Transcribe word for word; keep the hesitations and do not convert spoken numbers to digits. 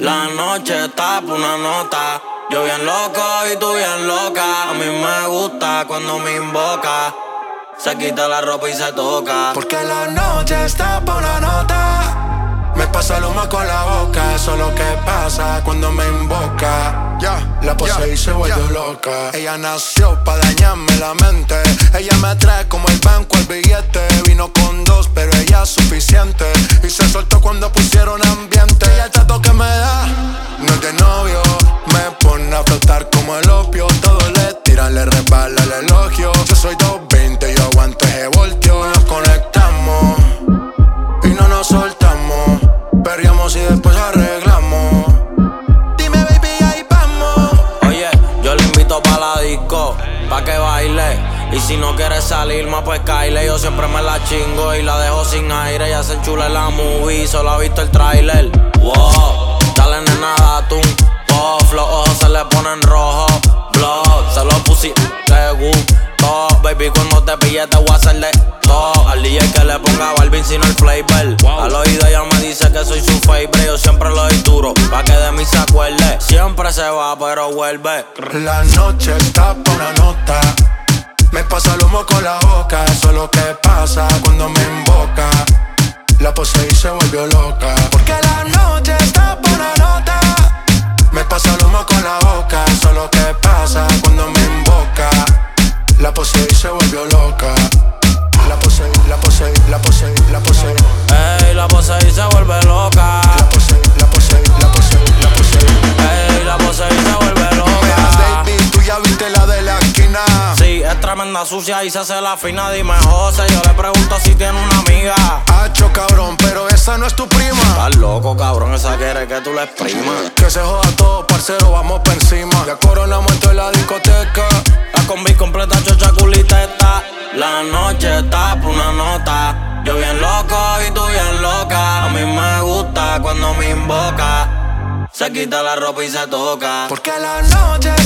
La noche está por una nota. Yo bien loco y tú bien loca. A mí me gusta cuando me invoca. Se quita la ropa y se toca. Porque la noche está por una nota. Me pasa el humo con la boca. Eso es lo que pasa cuando me invoca. Yeah, la posee yeah, y se vuelve yeah. loca. Ella nació pa' dañarme la mente. Ella me trae como el banco el billete. Vino con dos, pero ella es suficiente. Y se soltó cuando pusieron ambiente. Y el trato que me da no es de novio. Me pone a flotar como el opio. Todo le tiran, le resbala el elogio. Yo soy doscientos veinte, yo aguanto ese voltio. Nos conectamos y no nos soltamos. Perreamos y después arreglamos. Dime baby, ahí vamos. Oye, yo le invito pa' la disco, pa' que baile. Y si no quieres salir más, pues caile. Yo siempre me la chingo y la dejo sin aire. Ya se enchula en la movie, solo ha visto el tráiler. Wow, dale nena, date un puff. Los ojos se le ponen rojos. Blood, se lo puse, te gustó. Baby, cuando te pille te voy a hacer de todo. Al D J que le ponga Balvin sino el flavor. Wow. Al oído ella me dice que soy su favorite. Yo siempre lo doy duro, pa' que de mí se acuerde. Siempre se va, pero vuelve. La noche está por una nota. Me pasa el humo con la boca. Eso es lo que pasa cuando me invoca. La posee y se volvió loca. Porque la noche está por una nota. Me pasa el humo con la boca. Eso es lo que pasa cuando me invoca. La posee y se volvió loca. La posee, la posee, la posee, la posee. Ey, la posee y se vuelve loca. La posee, la posee, la posee, la posee. Ey, la posee y se vuelve loca. Baby, tú ya viste la de la esquina. Sí, es tremenda sucia y se hace la fina. Dime, José, yo le pregunto si tiene una amiga. Hacho, cabrón, pero esa no es tu prima. Estás loco, cabrón, esa quiere que tú la exprimas. Que se joda todo, parcero, vamos por encima. Ya coronamos en la discoteca. La combi completa, chocha, culita está. La noche está por una nota. Yo bien loco y tú bien loca. A mí me gusta cuando me invoca. Se quita la ropa y se toca. Porque la noche